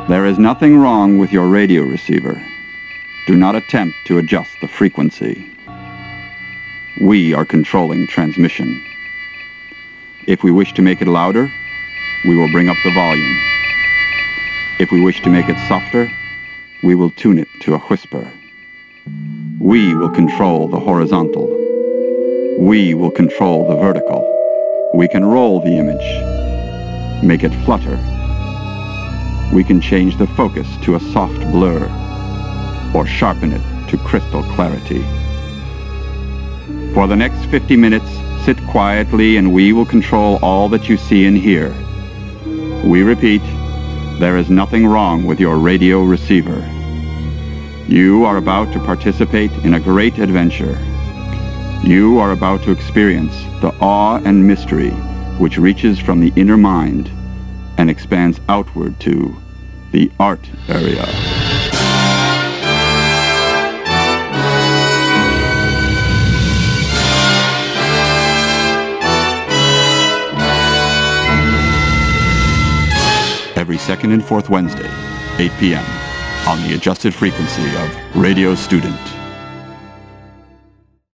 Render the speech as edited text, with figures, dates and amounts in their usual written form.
There is nothing wrong with your radio receiver. Do not attempt to adjust the frequency. We are controlling transmission. If we wish to make it louder, we will bring up the volume. If we wish to make it softer, we will tune it to a whisper. We will control the horizontal. We will control the vertical. We can roll the image, make it flutter. We can change the focus to a soft blur, or sharpen it to crystal clarity. For the next 50 minutes, sit quietly and we will control all that you see and hear. We repeat, there is nothing wrong with your radio receiver. You are about to participate in a great adventure. You are about to experience the awe and mystery which reaches from the inner mind and expands outward to the art area. Every second and fourth Wednesday, 8 p.m. on the adjusted frequency of Radio Student.